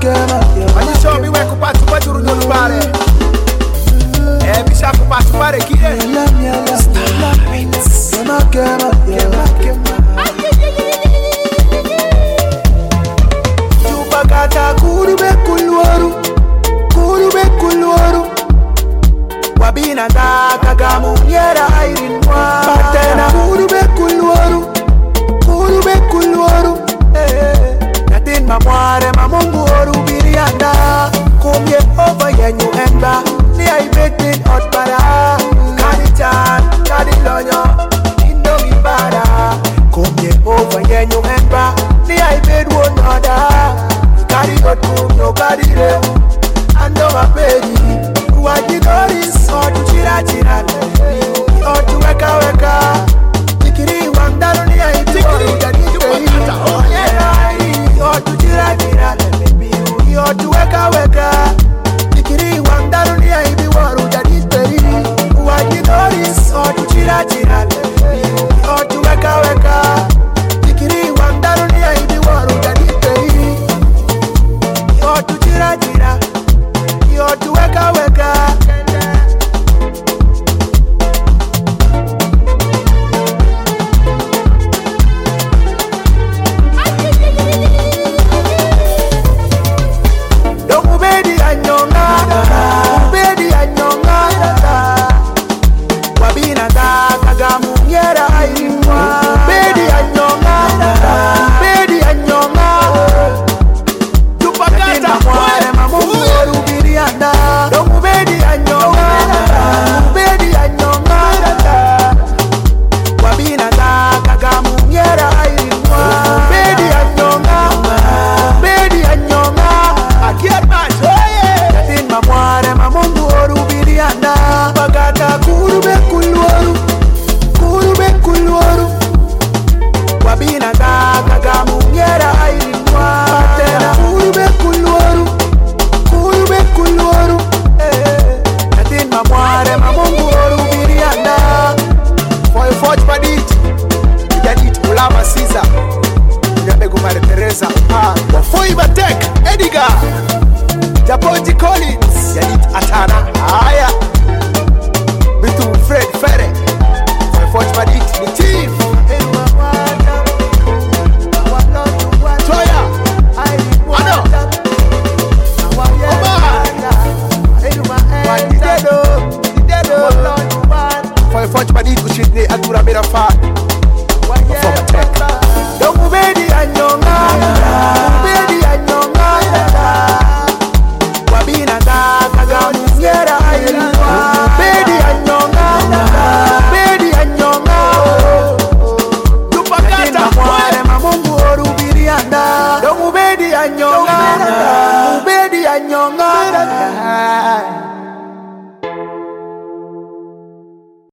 When you show me where to pass, what you do, pare. Bisha ku pass, pare kide. Chupakata kurube kulwaru. Wabina da kagamu nyera irinwa. Patena kurube kulwaru. Natin mamware mamungu oru birianda. Kumye over yenyu emba. Ni ay betin hot para. Kani chan, kani lonyo. Indo mi para. Kumye over yenyu emba. Ni ay bed one order. Kari hot kum no kari re. Ando mapedi. Wajinoris otu chira. Otu weka. Tikiri wangdalo ni ay tikiri. Otu chira. Otu weka. Tikiri wangdalo ni ay biwaru jadi teri. Wajinoris otu chira. Otu weka. Tikiri wangdalo ni ay biwaru jadi teri. Otu chira. Otu weka. Wafoi Batek, Edgar, Japonji Collins, Yanit Atana, Aya, Bitu Fred Ferre, Wafoi Badit, the team, Toya, Ano, Oba, Wafoi Badit, Ushidne, Adura Merafa, Wafoi Batek. Don't move any anyonga, wabina da kagamu nyera irinwa. Bedi anyonga, Chupakata mware mamungu oru birianda. Don't move any anyonga,